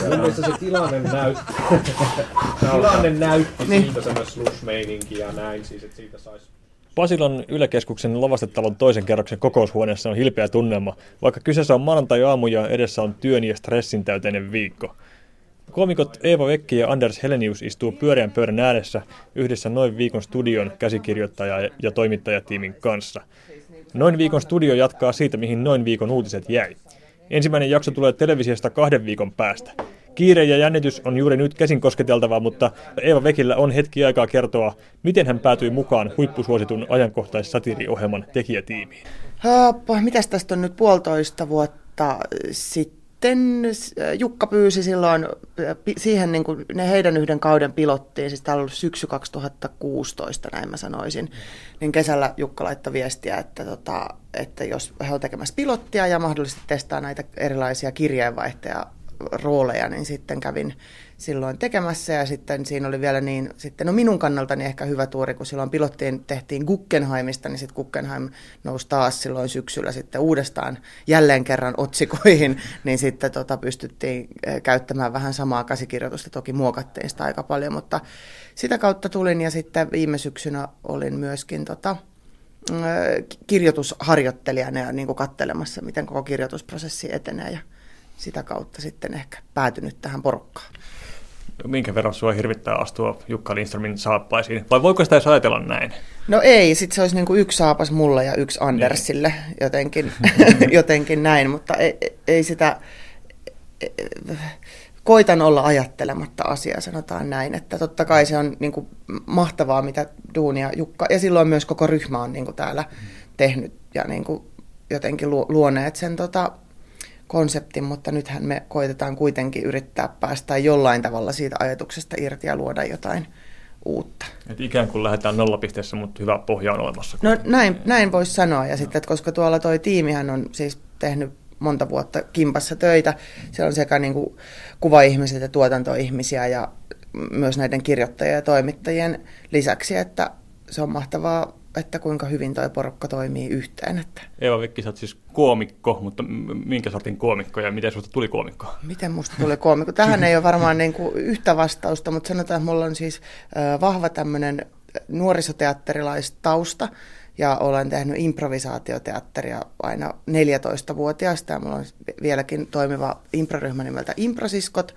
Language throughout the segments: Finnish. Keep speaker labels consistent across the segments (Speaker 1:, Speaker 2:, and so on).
Speaker 1: Mun mielestä se tilanne näytti siitä semmoinen slush-meininki ja näin, siis että siitä saisi...
Speaker 2: Pasilan Yle-keskuksen lavastetalon toisen kerroksen kokoushuoneessa on hilpeä tunnelma, vaikka kyseessä on maanantai-aamu ja edessä on työn ja stressin täyteinen viikko. Koomikot Eeva Vekki ja Anders Helenius istuu pyöreän pöydän ääressä yhdessä Noin viikon studion käsikirjoittaja- ja toimittajatiimin kanssa. Noin viikon studio jatkaa siitä, mihin Noin viikon uutiset jäi. Ensimmäinen jakso tulee televisiosta 2 viikon päästä. Kiire ja jännitys on juuri nyt käsin kosketeltavaa, mutta Eeva Vekillä on hetki aikaa kertoa, miten hän päätyi mukaan huippusuositun ajankohtais-satiiriohjelman tekijätiimiin.
Speaker 3: Mitäs tästä on nyt 1,5 vuotta sitten? Jukka pyysi silloin siihen niin kuin ne heidän yhden kauden pilottiin, siis täällä oli syksy 2016, näin mä sanoisin, niin kesällä Jukka laittoi viestiä, että jos he ovat tekemässä pilottia ja mahdollisesti testaa näitä erilaisia kirjeenvaihtaja rooleja, niin sitten kävin silloin tekemässä ja sitten siinä oli vielä niin, sitten minun kannaltani ehkä hyvä tuuri, kun silloin pilottiin tehtiin Guggenheimista, niin sitten Guggenheim nousi taas silloin syksyllä sitten uudestaan jälleen kerran otsikoihin, niin sitten pystyttiin käyttämään vähän samaa käsikirjoitusta, toki muokattiin sitä aika paljon, mutta sitä kautta tulin ja sitten viime syksynä olin myöskin kirjoitusharjoittelijana ja niin kuin katselemassa, miten koko kirjoitusprosessi etenee ja sitä kautta sitten ehkä päätynyt tähän porukkaan.
Speaker 2: Minkä verran sinua hirvittää astua Jukka Lindströmin saappaisiin? Vai voiko sitä edes ajatella näin?
Speaker 3: No ei, sitten se olisi niin kuin 1 saapas mulle ja 1 Andersille, jotenkin näin, mutta ei sitä... Koitan olla ajattelematta asiaa, sanotaan näin, että totta kai se on niin kuin mahtavaa, mitä duunia Jukka, ja silloin myös koko ryhmä on niin kuin täällä tehnyt ja niin kuin jotenkin luoneet sen konseptin, mutta nythän me koitetaan kuitenkin yrittää päästä jollain tavalla siitä ajatuksesta irti ja luoda jotain uutta.
Speaker 2: Et ikään kuin lähdetään nollapisteessä, mutta hyvä pohja on olemassa.
Speaker 3: No näin voisi sanoa, ja sitten, että koska tuolla toi tiimihän on siis tehnyt monta vuotta kimpassa töitä, siellä on sekä niin kuin kuvaihmiset ja tuotantoihmisiä ja myös näiden kirjoittajien ja toimittajien lisäksi, että se on mahtavaa, että kuinka hyvin tuo porukka toimii yhteen. Että.
Speaker 2: Eeva Vekki, sä oot siis koomikko, mutta minkä sortin koomikko ja miten susta tuli koomikko?
Speaker 3: Miten musta tuli koomikko? Tähän ei ole varmaan niin kuin yhtä vastausta, mutta sanotaan, että mulla on siis vahva tämmöinen nuorisoteatterilaistausta ja olen tehnyt improvisaatioteatteria aina 14-vuotiaasta ja mulla on vieläkin toimiva improryhmä nimeltä Improsiskot.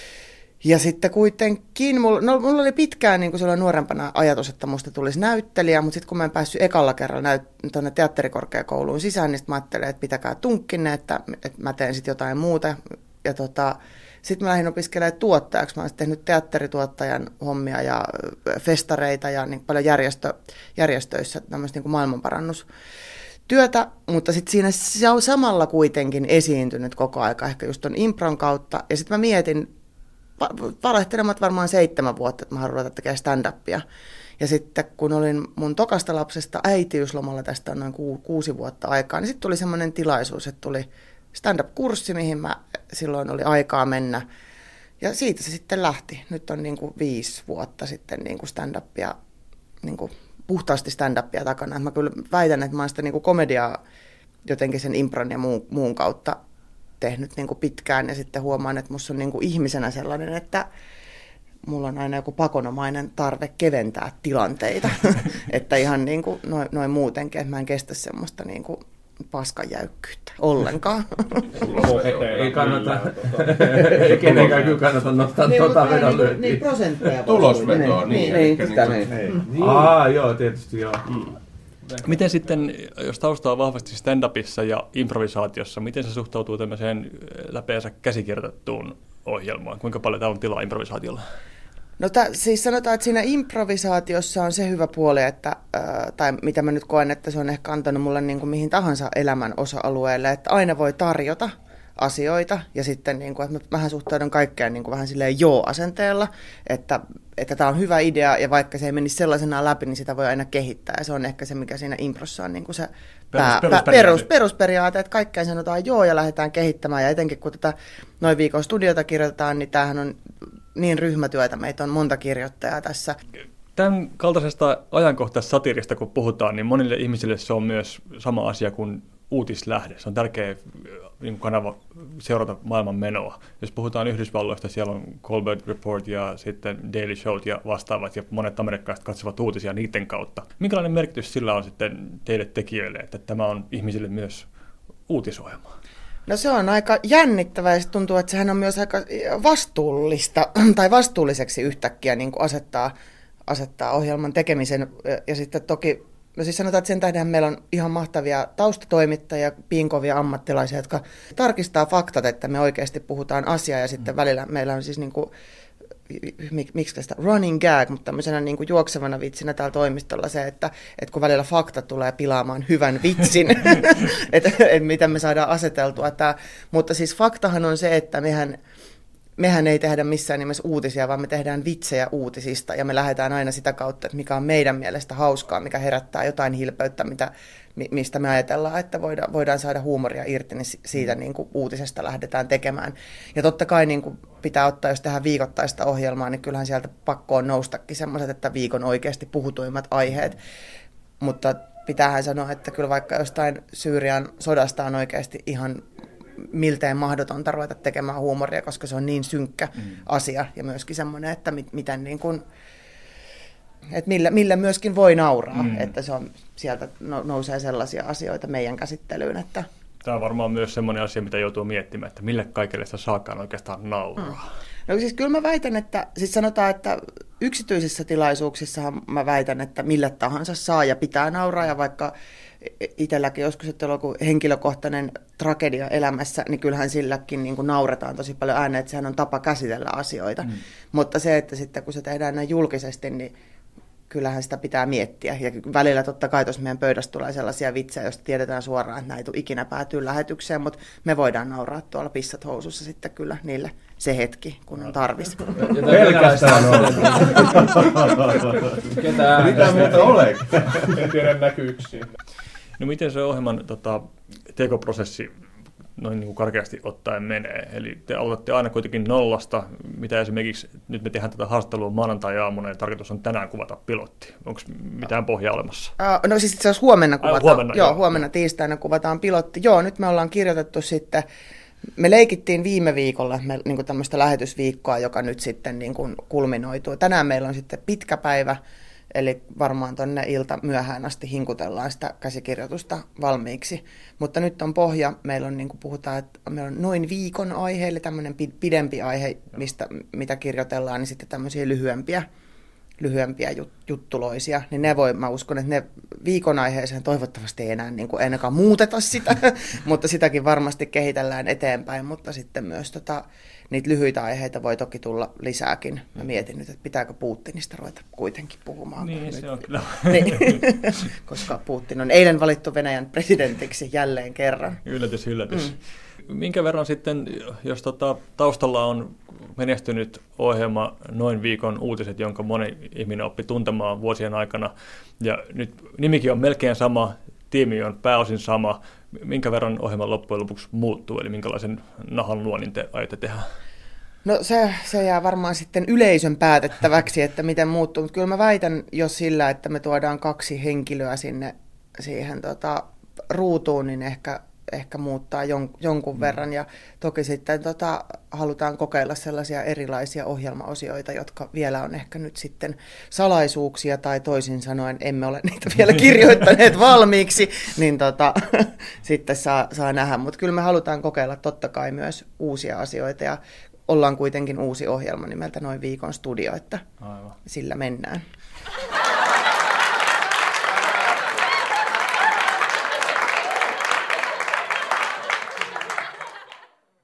Speaker 3: Ja sitten kuitenkin, mulla oli pitkään niin kuin silloin nuorempana ajatus, että musta tulisi näyttelijä, mutta sitten kun mä en päässyt ekalla kerralla tuonne teatterikorkeakouluun sisään, niin mä ajattelin, että pitäkää tunkkinne, että mä teen sitten jotain muuta. Ja sitten mä lähdin opiskelemaan tuottajaksi. Mä olen tehnyt teatterituottajan hommia ja festareita ja niin paljon järjestöissä tämmöistä niin kuin maailmanparannustyötä, mutta sitten siinä se on samalla kuitenkin esiintynyt koko aika, ehkä just ton impron kautta. Ja sitten mä mietin, valehtelematta varmaan 7 vuotta, että mä haluan ruveta tekemään stand-upia. Ja sitten kun olin mun tokasta lapsesta äitiyslomalla, tästä on noin 6 vuotta aikaa, niin sitten tuli semmoinen tilaisuus, että tuli stand-up-kurssi, mihin mä silloin oli aikaa mennä. Ja siitä se sitten lähti. Nyt on niin kuin 5 vuotta sitten niin kuin stand-upia, niin kuin puhtaasti stand-upia takana. Mä kyllä väitän, että mä oon sitä niin kuin komediaa jotenkin sen impron ja muun kautta tehnyt niin kuin pitkään ja sitten huomaan, että musta on niin kuin ihmisenä sellainen, että mulla on aina joku pakonomainen tarve keventää tilanteita, että ihan niin kuin noin muutenkin, että mä en kestä semmoista niin kuin paskanjäykkyyttä ollenkaan.
Speaker 4: Ei kannata, ei kenenkään kyllä kannata nostaa vedon lyöntiä.
Speaker 3: Niin prosentteja.
Speaker 4: Tulosvetoa, niin. Joo, tietysti joo.
Speaker 2: Miten sitten, jos taustaa on vahvasti stand-upissa ja improvisaatiossa, miten se suhtautuu tämmöiseen läpeensä käsikirjoitettuun ohjelmaan? Kuinka paljon täällä on tilaa improvisaatiolla?
Speaker 3: No siis sanotaan, että siinä improvisaatiossa on se hyvä puoli, että, tai mitä mä nyt koen, että se on ehkä antanut mulle niin kuin mihin tahansa elämän osa-alueelle, että aina voi tarjota asioita ja sitten, niin kuin, että mä vähän suhtaudun kaikkeen niin kuin vähän silleen joo-asenteella, että tämä on hyvä idea ja vaikka se ei menisi sellaisenaan läpi, niin sitä voi aina kehittää ja se on ehkä se, mikä siinä improssa on niin kuin se perusperiaate, että kaikkeen sanotaan joo ja lähdetään kehittämään ja etenkin kun tätä Noin viikon studiota kirjoitetaan, niin tämähän on niin ryhmätyötä, meitä on monta kirjoittajaa tässä.
Speaker 2: Tämän kaltaisesta ajankohtaisesta satiirista, kun puhutaan, niin monille ihmisille se on myös sama asia kuin uutislähde. Se on tärkeä niin kanava seurata maailman menoa. Jos puhutaan Yhdysvalloista, siellä on Colbert Report ja sitten Daily Show ja vastaavat, ja monet amerikkalaiset katsovat uutisia niiden kautta. Minkälainen merkitys sillä on sitten teille tekijöille, että tämä on ihmisille myös uutisohjelma?
Speaker 3: No se on aika jännittävää ja se tuntuu, että sehän on myös aika vastuullista tai vastuulliseksi yhtäkkiä niin kuin asettaa ohjelman tekemisen. Ja sitten toki, no siis sanotaan, että sen tähden meillä on ihan mahtavia taustatoimittajia, piinkovia ammattilaisia, jotka tarkistaa faktat, että me oikeasti puhutaan asiaa ja sitten välillä meillä on siis niin kuin, miksi sitä running gag, mutta tämmöisenä niin kuin juoksevana vitsinä täällä toimistolla se, että kun välillä fakta tulee pilaamaan hyvän vitsin, että miten me saadaan aseteltua tämä. Mutta siis faktahan on se, että mehän ei tehdä missään nimessä uutisia, vaan me tehdään vitsejä uutisista ja me lähdetään aina sitä kautta, että mikä on meidän mielestä hauskaa, mikä herättää jotain hilpeyttä, mistä me ajatellaan, että voidaan saada huumoria irti, niin siitä niin kuin uutisesta lähdetään tekemään. Ja totta kai niin kuin pitää ottaa, jos tehdään viikoittaista ohjelmaa, niin kyllähän sieltä pakko on noustakin semmoiset, että viikon oikeasti puhutuimmat aiheet. Mutta pitäähän sanoa, että kyllä vaikka jostain Syyrian sodasta on oikeasti ihan miltei mahdotonta ruveta tekemään huumoria, koska se on niin synkkä asia ja myöskin semmoinen, että miten niin kuin, että millä myöskin voi nauraa, että se on, sieltä nousee sellaisia asioita meidän käsittelyyn. Että
Speaker 2: tämä on varmaan myös semmoinen asia, mitä joutuu miettimään, että mille kaikille sitä saakaan oikeastaan nauraa.
Speaker 3: No siis kyllä mä väitän, että siis sanotaan, että yksityisissä tilaisuuksissa mä väitän, että millä tahansa saa ja pitää nauraa ja vaikka itselläkin joskus, että on joku henkilökohtainen tragedia elämässä, niin kyllähän silläkin niin kuin nauretaan tosi paljon ääneen, että sehän on tapa käsitellä asioita. Mutta se, että sitten kun se tehdään näin julkisesti, niin kyllähän sitä pitää miettiä. Ja välillä totta kai tuossa meidän pöydässä tulee sellaisia vitsejä, joista tiedetään suoraan, että näitä ikinä päätyy lähetykseen, mutta me voidaan nauraa tuolla pissat housussa sitten kyllä niille se hetki, kun on tarvis.
Speaker 4: Pelkästään on. Mitä muuta ole?
Speaker 1: En tiedä näkyykö siinä.
Speaker 2: No miten se ohjelman tekoprosessi noin niin kuin karkeasti ottaen menee? Eli te aloitatte aina kuitenkin nollasta, mitä esimerkiksi nyt me tehdään tätä haastattelua maanantai-aamuna ja tarkoitus on tänään kuvata pilotti. Onko mitään pohjaa olemassa?
Speaker 3: No siis itse asiassa huomenna kuvataan.
Speaker 2: Huomenna
Speaker 3: Tiistaina kuvataan pilotti. Joo, nyt me ollaan kirjoitettu sitten, me leikittiin viime viikolla niin tämmöistä lähetysviikkoa, joka nyt sitten niin kuin kulminoituu. Tänään meillä on sitten pitkä päivä, eli varmaan tuonne ilta myöhään asti hinkutellaan sitä käsikirjoitusta valmiiksi. Mutta nyt on pohja, meillä on niin kuin puhutaan, että meillä on noin viikon aihe, eli tämmöinen pidempi aihe, mitä kirjoitellaan, niin sitten tämmöisiä lyhyempiä juttuloisia, niin ne mä uskon, että ne viikon aiheeseen toivottavasti ei enää niin kuin ainakaan muuteta sitä, mutta sitäkin varmasti kehitellään eteenpäin, mutta sitten myös niitä lyhyitä aiheita voi toki tulla lisääkin. Mä mietin nyt, että pitääkö Putinista ruveta kuitenkin puhumaan.
Speaker 2: Niin, se on kyllä.
Speaker 3: Niin, koska Putin on eilen valittu Venäjän presidentiksi jälleen kerran.
Speaker 2: Yllätys. Minkä verran sitten, jos taustalla on menestynyt ohjelma Noin viikon uutiset, jonka moni ihminen oppi tuntemaan vuosien aikana, ja nyt nimikin on melkein sama, tiimi on pääosin sama, minkä verran ohjelma loppujen lopuksi muuttuu, eli minkälaisen nahan luonnin te aiotte tehdä?
Speaker 3: No se jää varmaan sitten yleisön päätettäväksi, että miten muuttuu, mutta kyllä mä väitän jo sillä, että me tuodaan 2 henkilöä siihen ruutuun, niin ehkä muuttaa jonkun verran. Ja toki sitten halutaan kokeilla sellaisia erilaisia ohjelmaosioita, jotka vielä on ehkä nyt sitten salaisuuksia tai toisin sanoen emme ole niitä vielä kirjoittaneet valmiiksi, niin sitten saa nähdä. Mutta kyllä me halutaan kokeilla totta kai myös uusia asioita ja ollaan kuitenkin uusi ohjelma nimeltä Noin viikon studio, että sillä mennään.